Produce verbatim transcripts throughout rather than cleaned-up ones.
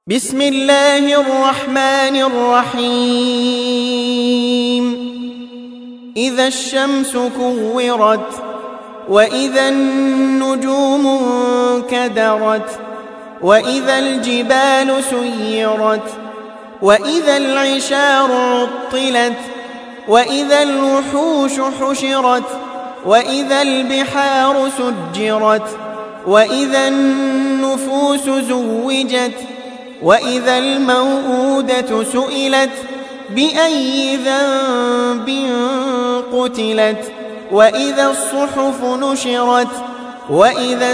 بسم الله الرحمن الرحيم إذا الشمس كورت وإذا النجوم انكدرت وإذا الجبال سيرت وإذا العشار عطلت وإذا الوحوش حشرت وإذا البحار سجرت وإذا النفوس زوجت وإذا الموءودة سئلت بأي ذنب قتلت وإذا الصحف نشرت وإذا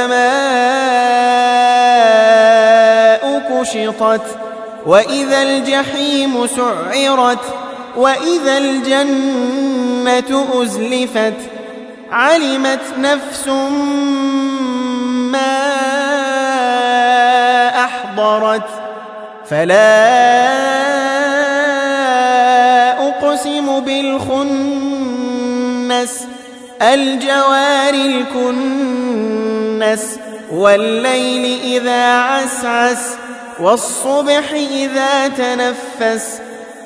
السماء كشطت وإذا الجحيم سعرت وإذا الجنة أزلفت علمت نفس ما أحضرت فلا أقسم بالخنس الجوار الكنس والليل إذا عسعس والصبح إذا تنفس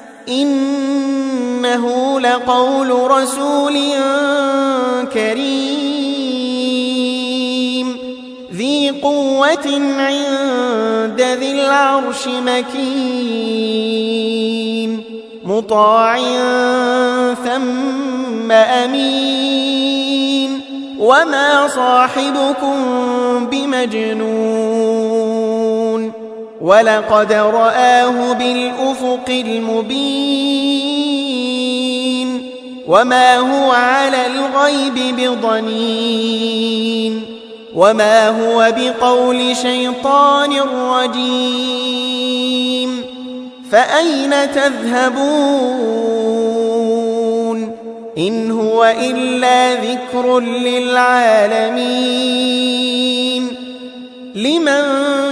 إنه لقول رسول كريم ذي قوة عند ذي العرش مكين مطاع ثم أمين وما صاحبكم بمجنون ولقد رآه بالأفق المبين وما هو على الغيب بضنين وما هو بقول شيطان رجيم فأين تذهبون إن هو إلا ذكر للعالمين لمن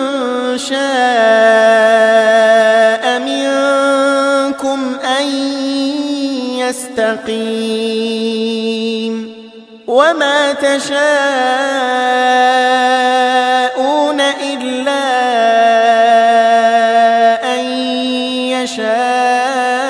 شاء منكم أن يستقيم وما تشاءون إلا أن يشاء